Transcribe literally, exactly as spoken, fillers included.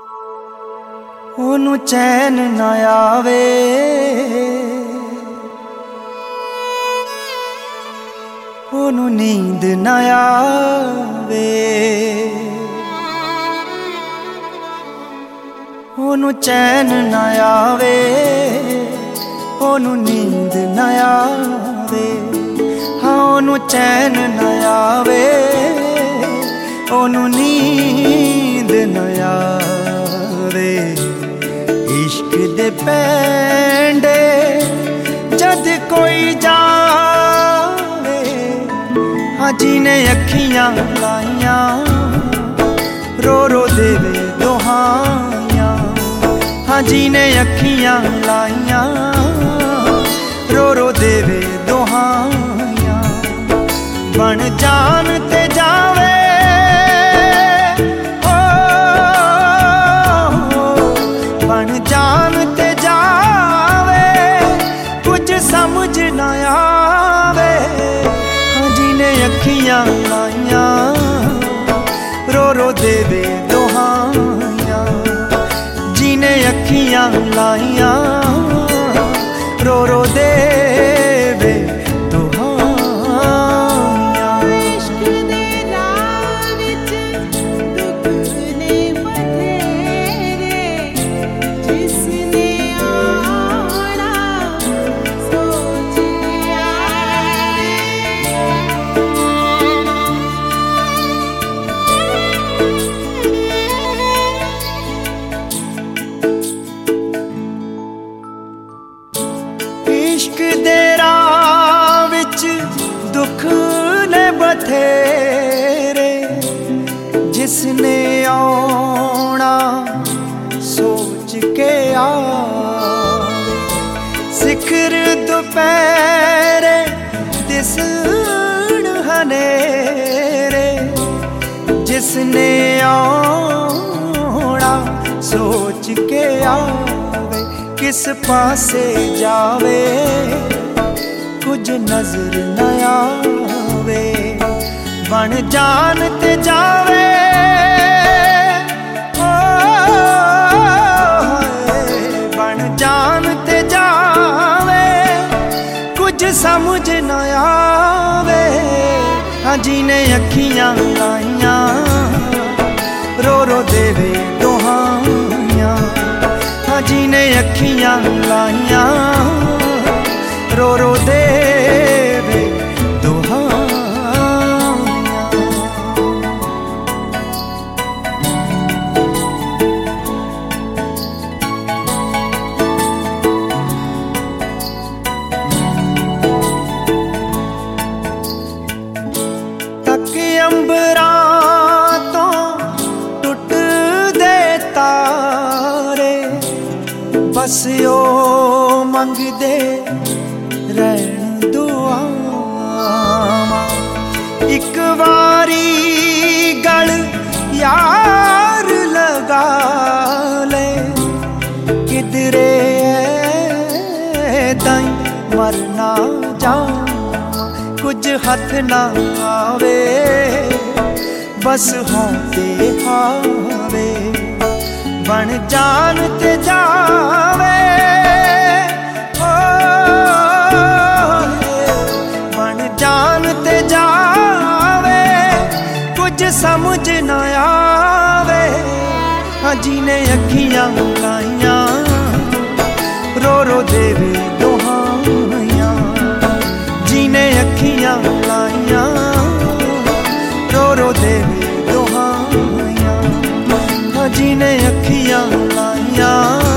ओनू चैन न आवे, ओनू नींद न आवे, ओनू चैन न आवे, ओनू नींद न आवे। हाँ ओनू चैन न आवे, ओनू नींद न आवे। इश्क दे पैंडे जद कोई जावे, हाँ जिने अखियां लाइयां रो रो देवे दुहाइयां। हाँ जिने अखियां लाइयां रो रो देवे दुहाइयां। बन जान ते जावे, जान ते जावे, कुछ समझ न आवे। हाँ जिने अखियां लाइयां रो रो देवे दुहाइयां। जिने अखियां लाइयां रो रो देवे इश्क दे राह विच दुख ने बथेरे। जिसने आना सोच के आवे, सिखर दोपहरे दिसण हनेरे। जिसने आना सोच के आवे, किस पासे जावे कुछ नजर न आवे। बन जान ते जावे, ओ बन जान ते जावे, कुछ समझ न आवे। हाँ जिने अखियां लाइयां रो रो देवे दुहाइयां। हाँ जिने अखियां लाइयां रो रो देवे दुहाइयां। तक अंबरां तो टुट दे तारे, बस ओ मंगदे रहन दुआवां। इक वारी गल यार लगा ले, किधरे ताईं मरना जावां। कुछ हथ ना आवे, बस होंदे हावे। बन जान ते जावे, ओ बन जान ते जावे, कुछ समझ न आवे। हाँ जिने अखियां लाइयां रो रो देवे दुहाइयां। जिने अखियां लाइयां रो रो देवे दुहाइयां। जिने अखियां लाइयां